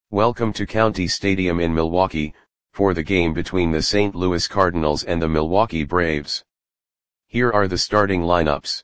Welcome to County Stadium in Milwaukee, for the game between the St. Louis Cardinals and the Milwaukee Braves. Here are the starting lineups.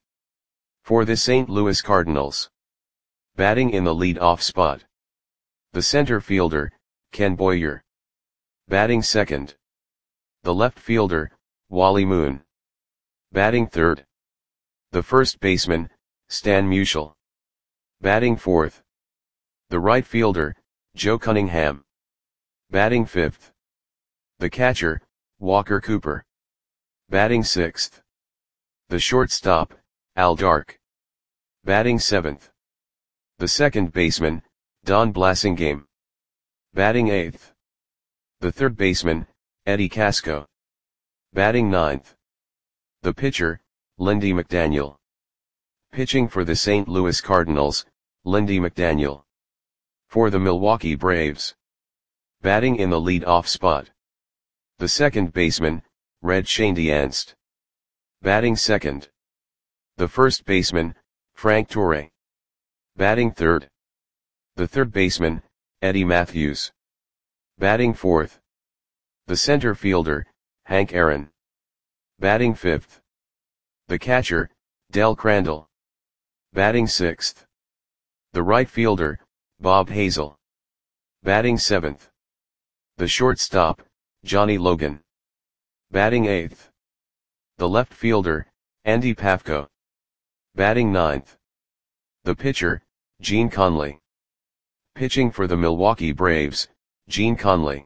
For the St. Louis Cardinals. Batting in the lead-off spot. The center fielder, Ken Boyer. Batting second. The left fielder, Wally Moon. Batting third. The first baseman, Stan Musial. Batting fourth. The right fielder, Joe Cunningham. Batting fifth. The catcher, Walker Cooper. Batting sixth. The shortstop, Al Dark. Batting seventh. The second baseman, Don Blasingame. Batting eighth. The third baseman, Eddie Casco. Batting ninth. The pitcher, Lindy McDaniel. Pitching for the St. Louis Cardinals, Lindy McDaniel. For the Milwaukee Braves. Batting in the lead-off spot. The second baseman, Red Schoendienst. Batting second. The first baseman, Frank Torre. Batting third. The third baseman, Eddie Mathews. Batting fourth. The center fielder, Hank Aaron. Batting fifth. The catcher, Del Crandall. Batting sixth. The right fielder, Bob Hazel. Batting seventh. The shortstop, Johnny Logan. Batting eighth. The left fielder, Andy Pafko. Batting ninth. The pitcher, Gene Conley. Pitching for the Milwaukee Braves, Gene Conley.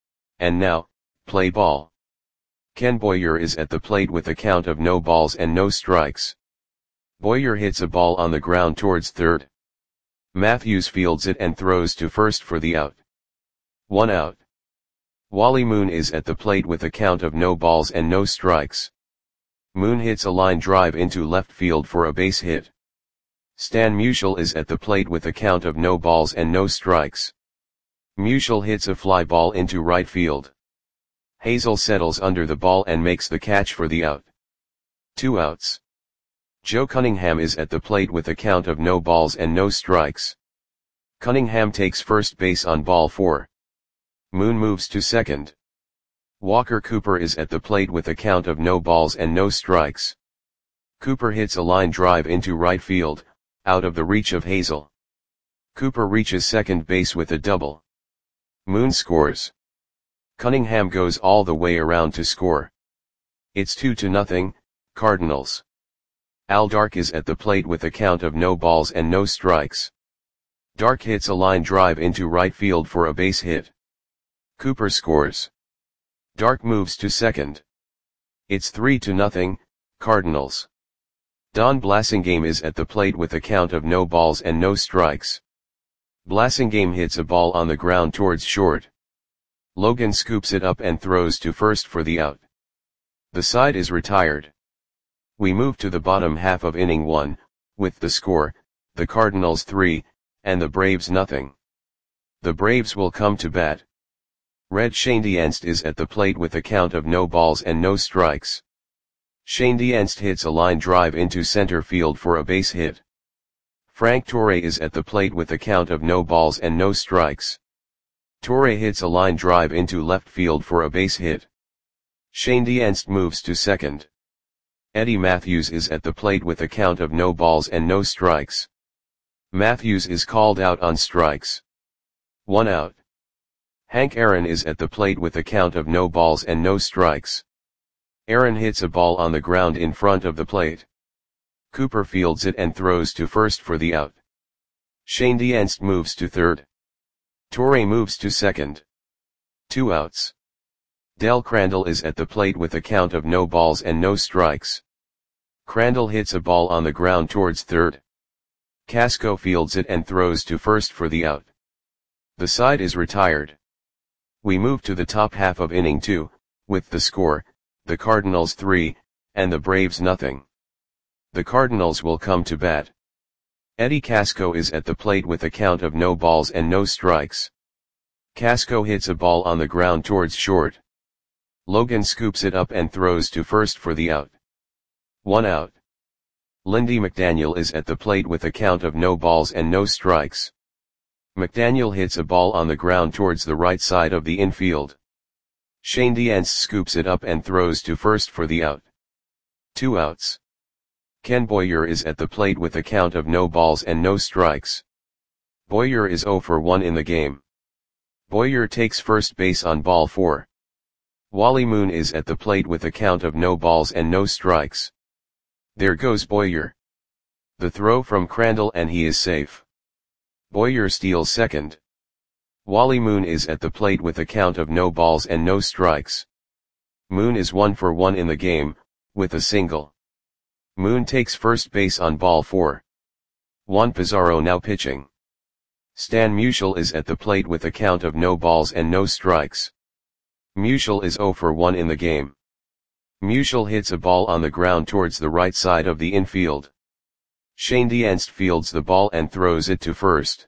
And now, play ball. Ken Boyer is at the plate with a count of no balls and no strikes. Boyer hits a ball on the ground towards third. Mathews fields it and throws to first for the out. 1 out. Wally Moon is at the plate with a count of no balls and no strikes. Moon hits a line drive into left field for a base hit. Stan Musial is at the plate with a count of no balls and no strikes. Musial hits a fly ball into right field. Hazel settles under the ball and makes the catch for the out. 2 outs. Joe Cunningham is at the plate with a count of no balls and no strikes. Cunningham takes first base on ball 4. Moon moves to second. Walker Cooper is at the plate with a count of no balls and no strikes. Cooper hits a line drive into right field, out of the reach of Hazel. Cooper reaches second base with a double. Moon scores. Cunningham goes all the way around to score. It's 2-0, Cardinals. Al Dark is at the plate with a count of no balls and no strikes. Dark hits a line drive into right field for a base hit. Cooper scores. Dark moves to second. It's 3-0, Cardinals. Don Blasingame is at the plate with a count of no balls and no strikes. Blasingame hits a ball on the ground towards short. Logan scoops it up and throws to first for the out. The side is retired. We move to the bottom half of inning 1, with the score, the Cardinals 3, and the Braves 0. The Braves will come to bat. Red Schoendienst is at the plate with a count of no balls and no strikes. Schoendienst hits a line drive into center field for a base hit. Frank Torre is at the plate with a count of no balls and no strikes. Torre hits a line drive into left field for a base hit. Schoendienst moves to second. Eddie Mathews is at the plate with a count of no balls and no strikes. Mathews is called out on strikes. 1 out. Hank Aaron is at the plate with a count of no balls and no strikes. Aaron hits a ball on the ground in front of the plate. Cooper fields it and throws to first for the out. Schoendienst moves to third. Torre moves to second. 2 outs. Del Crandall is at the plate with a count of no balls and no strikes. Crandall hits a ball on the ground towards third. Casco fields it and throws to first for the out. The side is retired. We move to the top half of inning 2, with the score, the Cardinals 3, and the Braves 0. The Cardinals will come to bat. Eddie Casco is at the plate with a count of no balls and no strikes. Casco hits a ball on the ground towards short. Logan scoops it up and throws to first for the out. 1 out. Lindy McDaniel is at the plate with a count of no balls and no strikes. McDaniel hits a ball on the ground towards the right side of the infield. Schoendienst scoops it up and throws to first for the out. 2 outs. Ken Boyer is at the plate with a count of no balls and no strikes. Boyer is 0 for 1 in the game. Boyer takes first base on ball 4. Wally Moon is at the plate with a count of no balls and no strikes. There goes Boyer. The throw from Crandall and he is safe. Boyer steals second. Wally Moon is at the plate with a count of no balls and no strikes. Moon is 1 for 1 in the game, with a single. Moon takes first base on ball 4. Juan Pizarro now pitching. Stan Musial is at the plate with a count of no balls and no strikes. Musial is 0 for 1 in the game. Musial hits a ball on the ground towards the right side of the infield. Schoendienst fields the ball and throws it to first.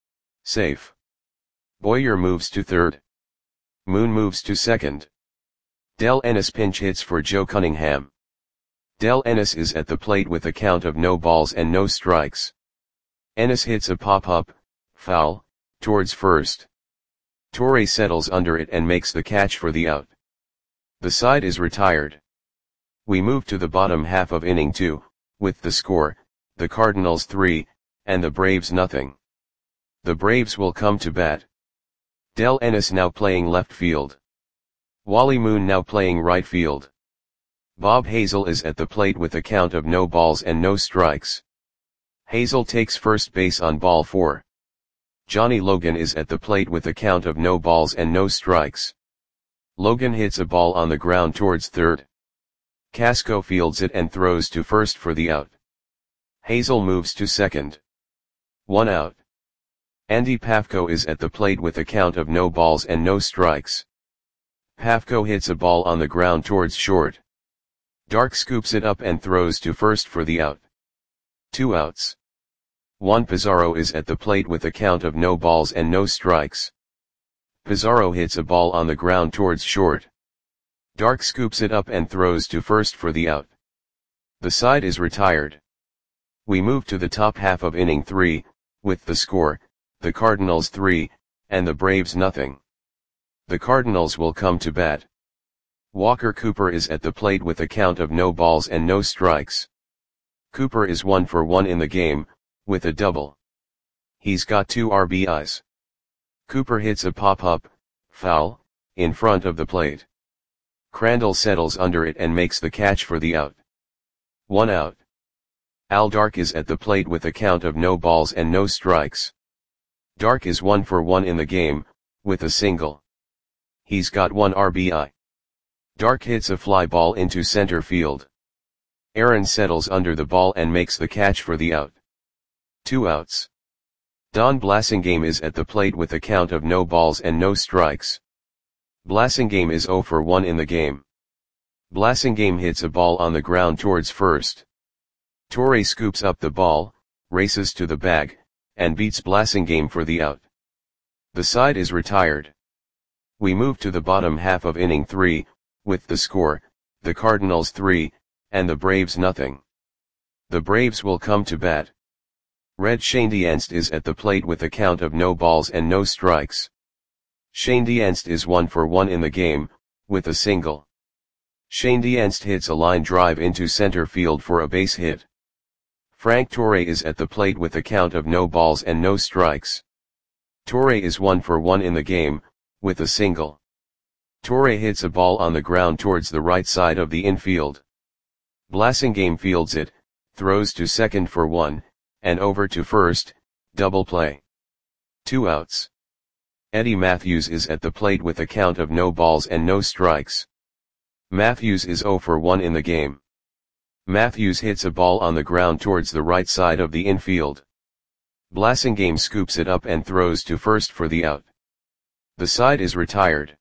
Safe. Boyer moves to third. Moon moves to second. Del Ennis pinch hits for Joe Cunningham. Del Ennis is at the plate with a count of no balls and no strikes. Ennis hits a pop-up, foul, towards first. Torre settles under it and makes the catch for the out. The side is retired. We move to the bottom half of inning 2, with the score, the Cardinals 3, and the Braves nothing. The Braves will come to bat. Del Ennis now playing left field. Wally Moon now playing right field. Bob Hazel is at the plate with a count of no balls and no strikes. Hazel takes first base on ball 4. Johnny Logan is at the plate with a count of no balls and no strikes. Logan hits a ball on the ground towards third. Casco fields it and throws to first for the out. Hazel moves to second. 1 out. Andy Pafko is at the plate with a count of no balls and no strikes. Pafko hits a ball on the ground towards short. Dark scoops it up and throws to first for the out. 2 outs. Juan Pizarro is at the plate with a count of no balls and no strikes. Pizarro hits a ball on the ground towards short. Dark scoops it up and throws to first for the out. The side is retired. We move to the top half of inning 3, with the score, the Cardinals 3, and the Braves nothing. The Cardinals will come to bat. Walker Cooper is at the plate with a count of no balls and no strikes. Cooper is 1 for 1 in the game, with a double. He's got 2 RBIs. Cooper hits a pop-up, foul, in front of the plate. Crandall settles under it and makes the catch for the out. 1 out. Al Dark is at the plate with a count of no balls and no strikes. Dark is 1 for 1 in the game, with a single. He's got 1 RBI. Dark hits a fly ball into center field. Aaron settles under the ball and makes the catch for the out. 2 outs. Don Blasingame is at the plate with a count of no balls and no strikes. Blasingame is 0 for 1 in the game. Blasingame hits a ball on the ground towards first. Torre scoops up the ball, races to the bag, and beats Blasingame for the out. The side is retired. We move to the bottom half of inning 3, with the score, the Cardinals 3, and the Braves nothing. The Braves will come to bat. Red Schoendienst is at the plate with a count of no balls and no strikes. Schoendienst is 1 for 1 in the game, with a single. Schoendienst hits a line drive into center field for a base hit. Frank Torre is at the plate with a count of no balls and no strikes. Torre is 1 for 1 in the game, with a single. Torre hits a ball on the ground towards the right side of the infield. Blasingame fields it, throws to second for 1, and over to first, double play. 2 outs. Eddie Matthews is at the plate with a count of no balls and no strikes. Matthews is 0 for 1 in the game. Matthews hits a ball on the ground towards the right side of the infield. Blasingame scoops it up and throws to first for the out. The side is retired.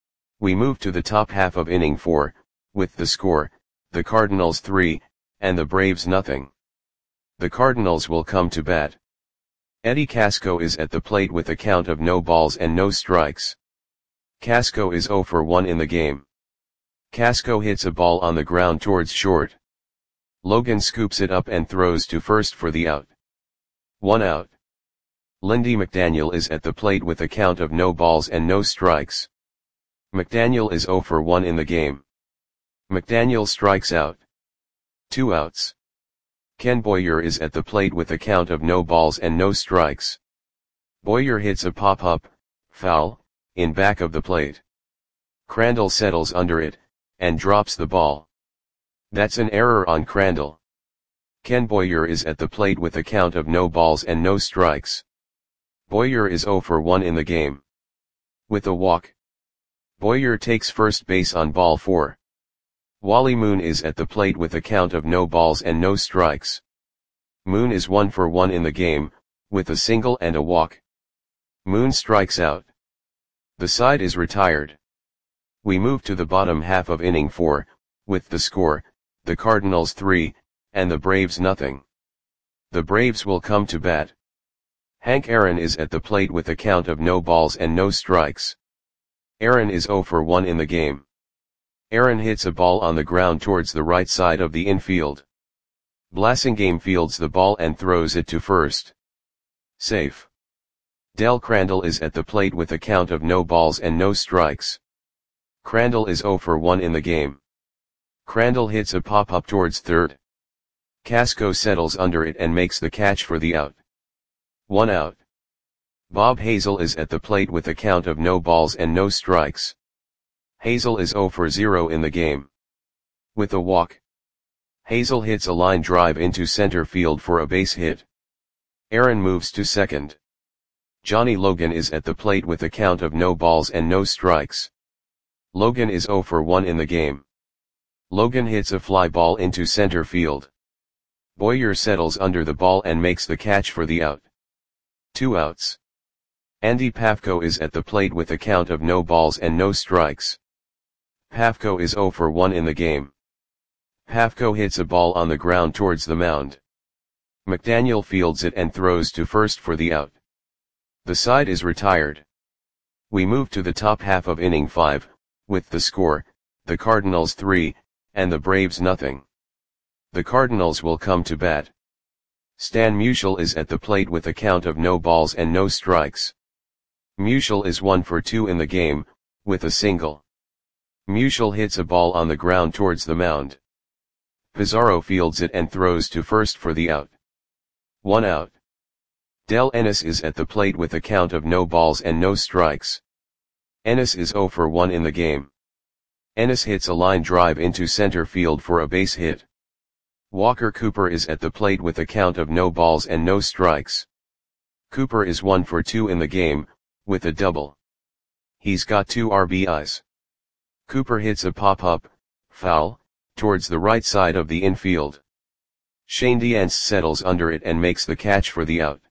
We move to the top half of inning 4, with the score, the Cardinals 3, and the Braves nothing. The Cardinals will come to bat. Eddie Casco is at the plate with a count of no balls and no strikes. Casco is 0 for 1 in the game. Casco hits a ball on the ground towards short. Logan scoops it up and throws to first for the out. 1 out. Lindy McDaniel is at the plate with a count of no balls and no strikes. McDaniel is 0 for 1 in the game. McDaniel strikes out. 2 outs. Ken Boyer is at the plate with a count of no balls and no strikes. Boyer hits a pop-up, foul, in back of the plate. Crandall settles under it, and drops the ball. That's an error on Crandall. Ken Boyer is at the plate with a count of no balls and no strikes. Boyer is 0 for 1 in the game. With a walk. Boyer takes first base on ball 4. Wally Moon is at the plate with a count of no balls and no strikes. Moon is 1 for 1 in the game, with a single and a walk. Moon strikes out. The side is retired. We move to the bottom half of inning 4, with the score, the Cardinals 3, and the Braves nothing. The Braves will come to bat. Hank Aaron is at the plate with a count of no balls and no strikes. Aaron is 0 for 1 in the game. Aaron hits a ball on the ground towards the right side of the infield. Blasingame fields the ball and throws it to first. Safe. Del Crandall is at the plate with a count of no balls and no strikes. Crandall is 0 for 1 in the game. Crandall hits a pop-up towards third. Casco settles under it and makes the catch for the out. 1 out. Bob Hazel is at the plate with a count of no balls and no strikes. Hazel is 0 for 0 in the game. With a walk. Hazel hits a line drive into center field for a base hit. Aaron moves to second. Johnny Logan is at the plate with a count of no balls and no strikes. Logan is 0 for 1 in the game. Logan hits a fly ball into center field. Boyer settles under the ball and makes the catch for the out. 2 outs. Andy Pafko is at the plate with a count of no balls and no strikes. Pafko is 0 for 1 in the game. Pafko hits a ball on the ground towards the mound. McDaniel fields it and throws to first for the out. The side is retired. We move to the top half of inning 5, with the score, the Cardinals 3, and the Braves nothing. The Cardinals will come to bat. Stan Musial is at the plate with a count of no balls and no strikes. Musial is 1 for 2 in the game, with a single. Musial hits a ball on the ground towards the mound. Pizarro fields it and throws to first for the out. 1 out. Del Ennis is at the plate with a count of no balls and no strikes. Ennis is 0 for 1 in the game. Ennis hits a line drive into center field for a base hit. Walker Cooper is at the plate with a count of no balls and no strikes. Cooper is 1 for 2 in the game, with a double. He's got 2 RBIs. Cooper hits a pop-up, foul, towards the right side of the infield. Shane Diance settles under it and makes the catch for the out.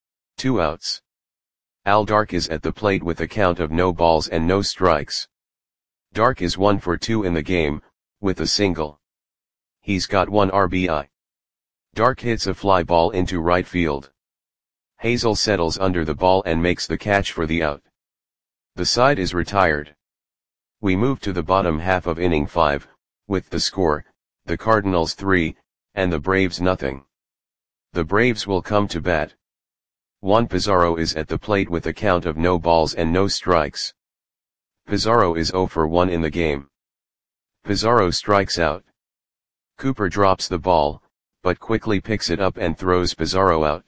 2 outs. Al Dark is at the plate with a count of no balls and no strikes. Dark is 1 for 2 in the game, with a single. He's got 1 RBI. Dark hits a fly ball into right field. Hazel settles under the ball and makes the catch for the out. The side is retired. We move to the bottom half of inning 5, with the score, the Cardinals 3, and the Braves nothing. The Braves will come to bat. Juan Pizarro is at the plate with a count of no balls and no strikes. Pizarro is 0 for 1 in the game. Pizarro strikes out. Cooper drops the ball, but quickly picks it up and throws Pizarro out.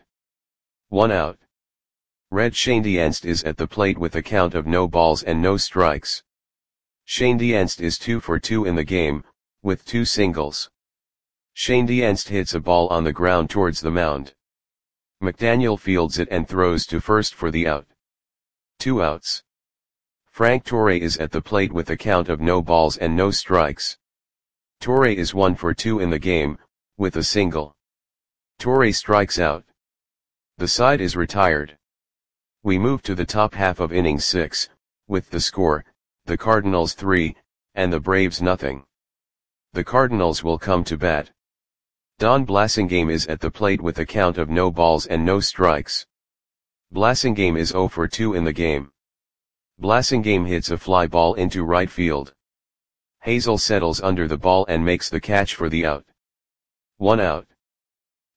1 out. Red Shane Diance is at the plate with a count of no balls and no strikes. Shane Diance is 2 for 2 in the game, with 2 singles. Shane Diance hits a ball on the ground towards the mound. McDaniel fields it and throws to first for the out. 2 outs. Frank Torre is at the plate with a count of no balls and no strikes. Torre is 1 for 2 in the game, with a single. Torre strikes out. The side is retired. We move to the top half of inning 6, with the score, the Cardinals 3, and the Braves nothing. The Cardinals will come to bat. Don Blasingame is at the plate with a count of no balls and no strikes. Blasingame is 0 for 2 in the game. Blasingame hits a fly ball into right field. Hazel settles under the ball and makes the catch for the out. 1 out.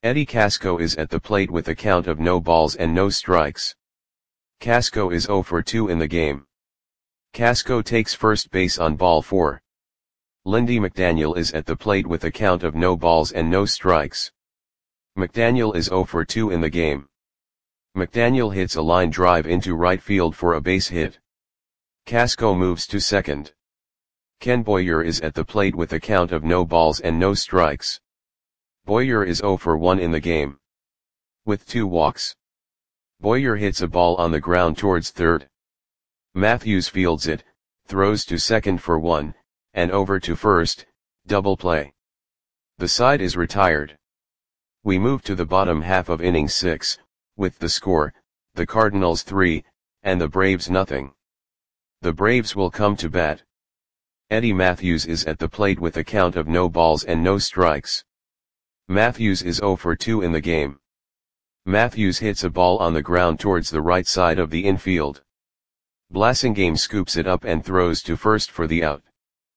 Eddie Casco is at the plate with a count of no balls and no strikes. Casco is 0 for 2 in the game. Casco takes first base on ball 4. Lindy McDaniel is at the plate with a count of no balls and no strikes. McDaniel is 0 for 2 in the game. McDaniel hits a line drive into right field for a base hit. Casco moves to second. Ken Boyer is at the plate with a count of no balls and no strikes. Boyer is 0 for 1 in the game. With 2 walks. Boyer hits a ball on the ground towards third. Matthews fields it, throws to second for 1, and over to first, double play. The side is retired. We move to the bottom half of inning 6, with the score, the Cardinals 3, and the Braves nothing. The Braves will come to bat. Eddie Matthews is at the plate with a count of no balls and no strikes. Matthews is 0 for 2 in the game. Matthews hits a ball on the ground towards the right side of the infield. Blasingame scoops it up and throws to first for the out.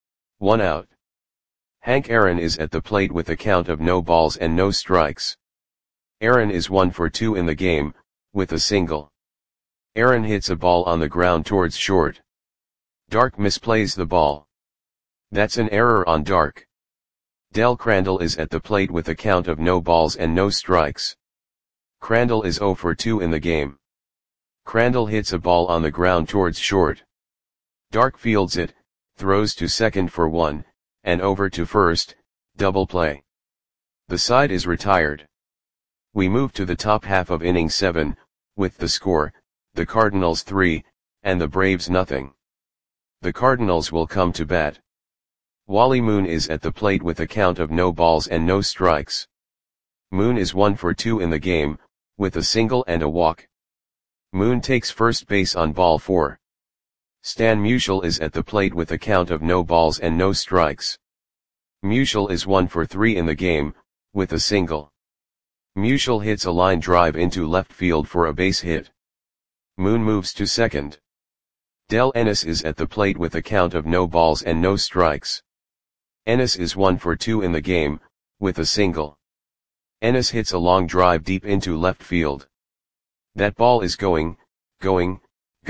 1 out. Hank Aaron is at the plate with a count of no balls and no strikes. Aaron is 1 for 2 in the game, with a single. Aaron hits a ball on the ground towards short. Dark misplays the ball. That's an error on Dark. Del Crandall is at the plate with a count of no balls and no strikes. Crandall is 0 for 2 in the game. Crandall hits a ball on the ground towards short. Dark fields it, throws to second for 1, and over to first, double play. The side is retired. We move to the top half of inning 7, with the score, the Cardinals 3, and the Braves nothing. The Cardinals will come to bat. Wally Moon is at the plate with a count of no balls and no strikes. Moon is 1 for 2 in the game, with a single and a walk. Moon takes first base on ball 4. Stan Musial is at the plate with a count of no balls and no strikes. Musial is 1 for 3 in the game, with a single. Musial hits a line drive into left field for a base hit. Moon moves to second. Del Ennis is at the plate with a count of no balls and no strikes. Ennis is 1 for 2 in the game, with a single. Ennis hits a long drive deep into left field. That ball is going, gone.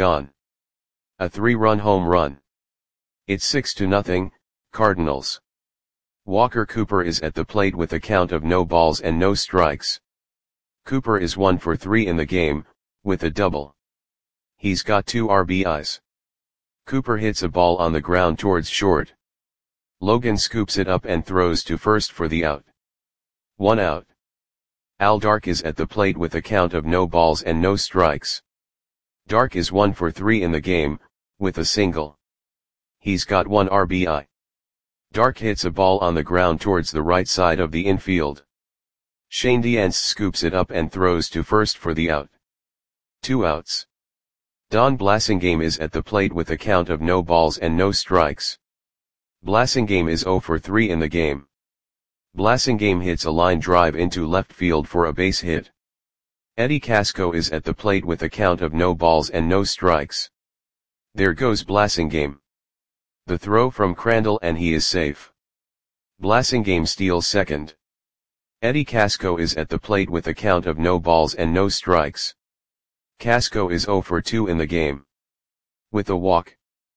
A 3-run home run. It's 6-0, Cardinals. Walker Cooper is at the plate with a count of no balls and no strikes. Cooper is 1 for 3 in the game, with a double. He's got 2 RBIs. Cooper hits a ball on the ground towards short. Logan scoops it up and throws to first for the out. 1 out. Al Dark is at the plate with a count of no balls and no strikes. Dark is 1 for 3 in the game, with a single. He's got 1 RBI. Dark hits a ball on the ground towards the right side of the infield. Shane Diance scoops it up and throws to first for the out. 2 outs. Don Blasingame is at the plate with a count of no balls and no strikes. Blasingame is 0 for 3 in the game. Blasingame hits a line drive into left field for a base hit. Eddie Casco is at the plate with a count of no balls and no strikes. There goes Blasingame. The throw from Crandall and he is safe. Blasingame steals second. Eddie Casco is at the plate with a count of no balls and no strikes. Casco is 0 for 2 in the game. With a walk.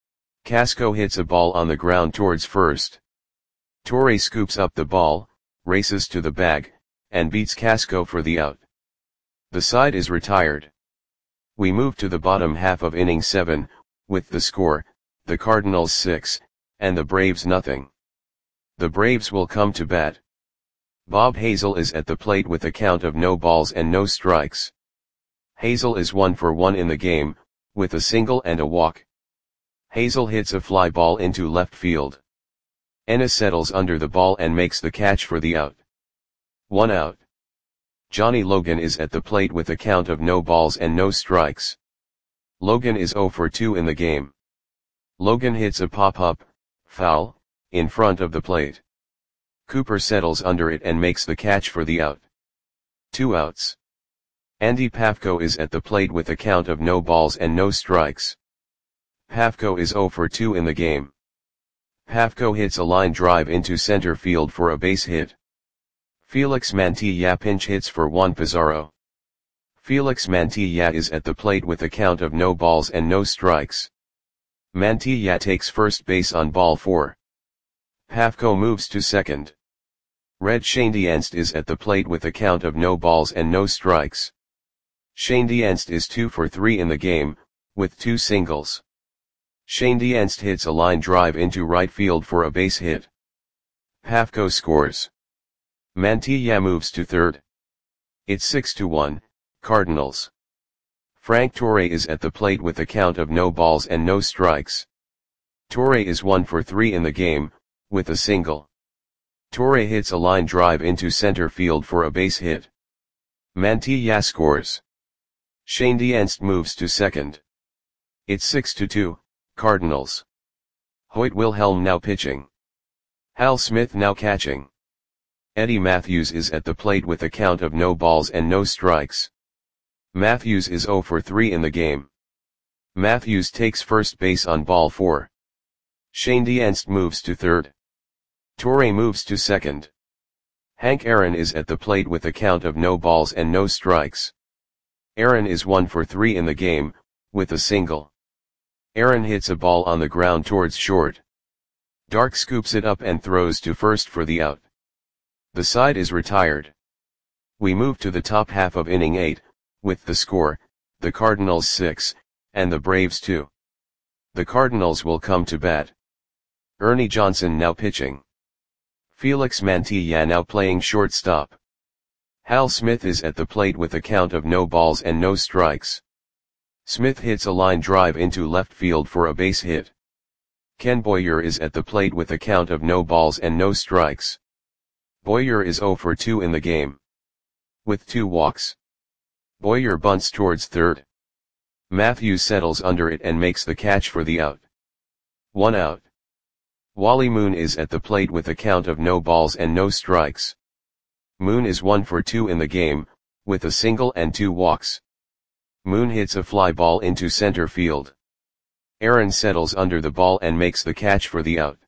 Casco hits a ball on the ground towards first. Torre scoops up the ball, races to the bag, and beats Casco for the out. The side is retired. We move to the bottom half of inning 7, with the score, the Cardinals 6, and the Braves nothing. The Braves will come to bat. Bob Hazel is at the plate with a count of no balls and no strikes. Hazel is 1 for 1 in the game, with a single and a walk. Hazel hits a fly ball into left field. Ennis settles under the ball and makes the catch for the out. 1 out. Johnny Logan is at the plate with a count of no balls and no strikes. Logan is 0 for 2 in the game. Logan hits a pop-up, foul, in front of the plate. Cooper settles under it and makes the catch for the out. 2 outs. Andy Pafko is at the plate with a count of no balls and no strikes. Pafko is 0 for 2 in the game. Pafko hits a line drive into center field for a base hit. Felix Mantilla pinch hits for Juan Pizarro. Felix Mantilla is at the plate with a count of no balls and no strikes. Mantilla takes first base on ball 4. Pafko moves to second. Red Schoendienst is at the plate with a count of no balls and no strikes. Schoendienst is 2 for 3 in the game, with 2 singles. Schoendienst hits a line drive into right field for a base hit. Pafko scores. Mantilla moves to third. It's 6-1, Cardinals. Frank Torre is at the plate with a count of no balls and no strikes. Torre is 1 for 3 in the game, with a single. Torre hits a line drive into center field for a base hit. Mantilla scores. Schoendienst moves to second. It's 6-2, Cardinals. Hoyt Wilhelm now pitching. Hal Smith now catching. Eddie Matthews is at the plate with a count of no balls and no strikes. Matthews is 0 for 3 in the game. Matthews takes first base on ball 4. Schoendienst moves to third. Torre moves to second. Hank Aaron is at the plate with a count of no balls and no strikes. Aaron is 1 for 3 in the game, with a single. Aaron hits a ball on the ground towards short. Dark scoops it up and throws to first for the out. The side is retired. We move to the top half of inning 8, with the score, the Cardinals 6, and the Braves 2. The Cardinals will come to bat. Ernie Johnson now pitching. Felix Mantilla now playing shortstop. Hal Smith is at the plate with a count of no balls and no strikes. Smith hits a line drive into left field for a base hit. Ken Boyer is at the plate with a count of no balls and no strikes. Boyer is 0 for 2 in the game. With 2 walks. Boyer bunts towards third. Matthews settles under it and makes the catch for the out. 1 out. Wally Moon is at the plate with a count of no balls and no strikes. Moon is 1 for 2 in the game, with a single and 2 walks. Moon hits a fly ball into center field. Aaron settles under the ball and makes the catch for the out.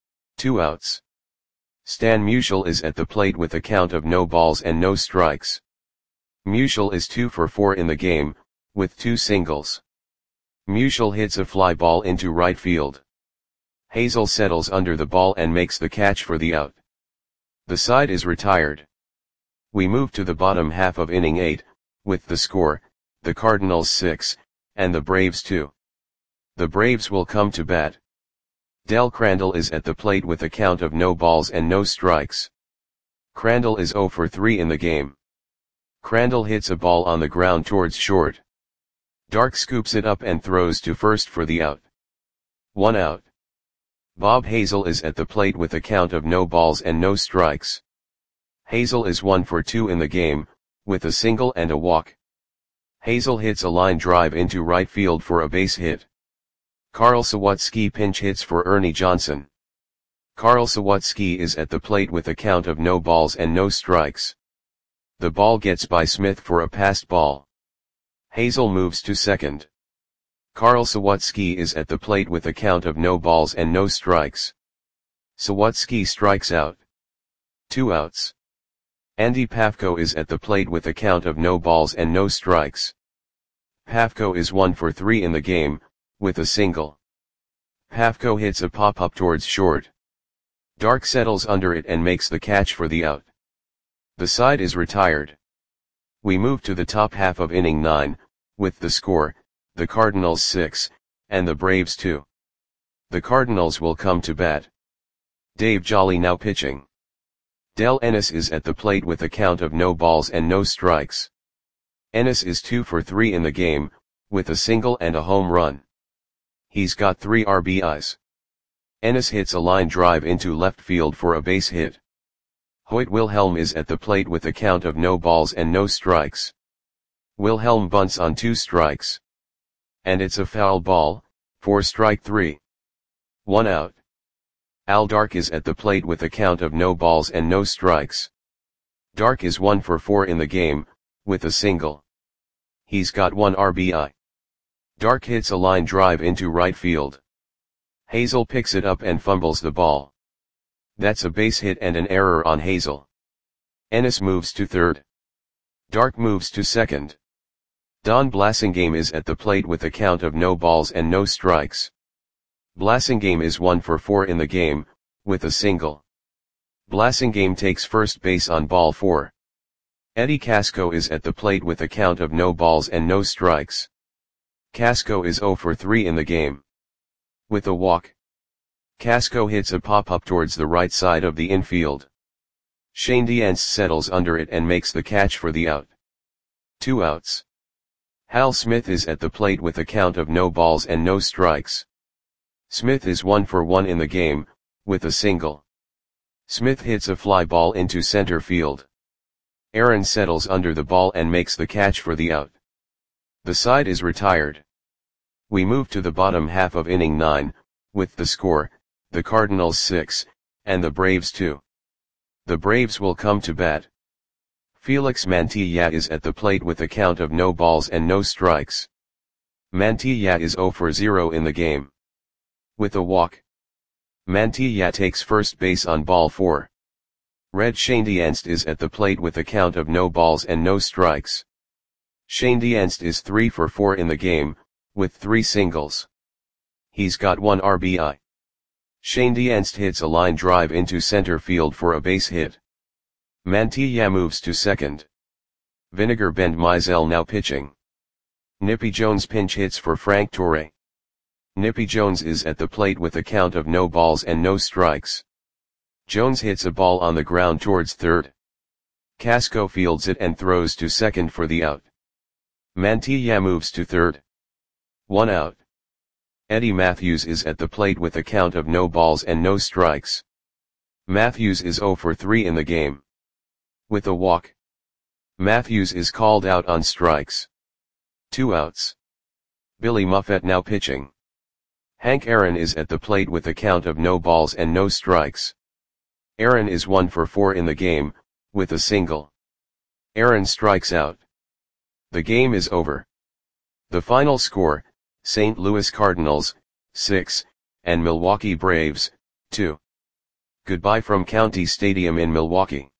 2 outs. Stan Musial is at the plate with a count of no balls and no strikes. Musial is 2 for 4 in the game, with 2 singles. Musial hits a fly ball into right field. Hazel settles under the ball and makes the catch for the out. The side is retired. We move to the bottom half of inning 8, with the score, the Cardinals 6, and the Braves 2. The Braves will come to bat. Del Crandall is at the plate with a count of no balls and no strikes. Crandall is 0 for 3 in the game. Crandall hits a ball on the ground towards short. Dark scoops it up and throws to first for the out. 1 out. Bob Hazel is at the plate with a count of no balls and no strikes. Hazel is 1 for 2 in the game, with a single and a walk. Hazel hits a line drive into right field for a base hit. Carl Sawatsky pinch hits for Ernie Johnson. Carl Sawatsky is at the plate with a count of no balls and no strikes. The ball gets by Smith for a passed ball. Hazel moves to second. Carl Sawatsky is at the plate with a count of no balls and no strikes. Sawatsky strikes out. 2 outs. Andy Pafko is at the plate with a count of no balls and no strikes. Pafko is 1 for 3 in the game, with a single. Pafko hits a pop-up towards short. Dark settles under it and makes the catch for the out. The side is retired. We move to the top half of inning 9, with the score, the Cardinals 6, and the Braves 2. The Cardinals will come to bat. Dave Jolly now pitching. Del Ennis is at the plate with a count of no balls and no strikes. Ennis is 2 for 3 in the game, with a single and a home run. He's got 3 RBIs. Ennis hits a line drive into left field for a base hit. Hoyt Wilhelm is at the plate with a count of no balls and no strikes. Wilhelm bunts on 2 strikes. And it's a foul ball, for strike 3. 1 out. Al Dark is at the plate with a count of no balls and no strikes. Dark is 1 for 4 in the game, with a single. He's got 1 RBI. Dark hits a line drive into right field. Hazel picks it up and fumbles the ball. That's a base hit and an error on Hazel. Ennis moves to third. Dark moves to second. Don Blasingame is at the plate with a count of no balls and no strikes. Blasingame is 1 for 4 in the game, with a single. Blasingame takes first base on ball 4. Eddie Casco is at the plate with a count of no balls and no strikes. Casco is 0 for 3 in the game. With a walk. Casco hits a pop-up towards the right side of the infield. Shane Dienst settles under it and makes the catch for the out. 2 outs. Hal Smith is at the plate with a count of no balls and no strikes. Smith is 1 for 1 in the game, with a single. Smith hits a fly ball into center field. Aaron settles under the ball and makes the catch for the out. The side is retired. We move to the bottom half of inning 9, with the score, the Cardinals 6, and the Braves 2. The Braves will come to bat. Felix Mantilla is at the plate with a count of no balls and no strikes. Mantilla is 0 for 0 in the game. With a walk. Mantilla takes first base on ball 4. Red Shane Dienst is at the plate with a count of no balls and no strikes. Shane Dienst is 3 for 4 in the game, with 3 singles. He's got 1 RBI. Shane Dienst hits a line drive into center field for a base hit. Mantilla moves to second. Vinegar Bend Mizell now pitching. Nippy Jones pinch hits for Frank Torre. Nippy Jones is at the plate with a count of no balls and no strikes. Jones hits a ball on the ground towards third. Casco fields it and throws to second for the out. Mantilla moves to third. 1 out. Eddie Matthews is at the plate with a count of no balls and no strikes. Matthews is 0 for 3 in the game. With a walk. Matthews is called out on strikes. 2 outs. Billy Muffet now pitching. Hank Aaron is at the plate with a count of no balls and no strikes. Aaron is 1 for 4 in the game, with a single. Aaron strikes out. The game is over. The final score, St. Louis Cardinals, 6, and Milwaukee Braves, 2. Goodbye from County Stadium in Milwaukee.